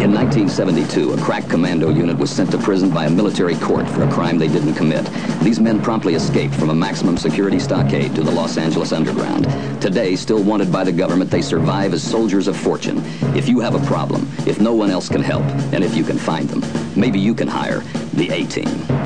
In 1972, a crack commando unit was sent to prison by a military court for a crime they didn't commit. These men promptly escaped from a maximum security stockade to the Los Angeles underground. Today, still wanted by the government, they survive as soldiers of fortune. If you have a problem, if no one else can help, and if you can find them, maybe you can hire the A-Team.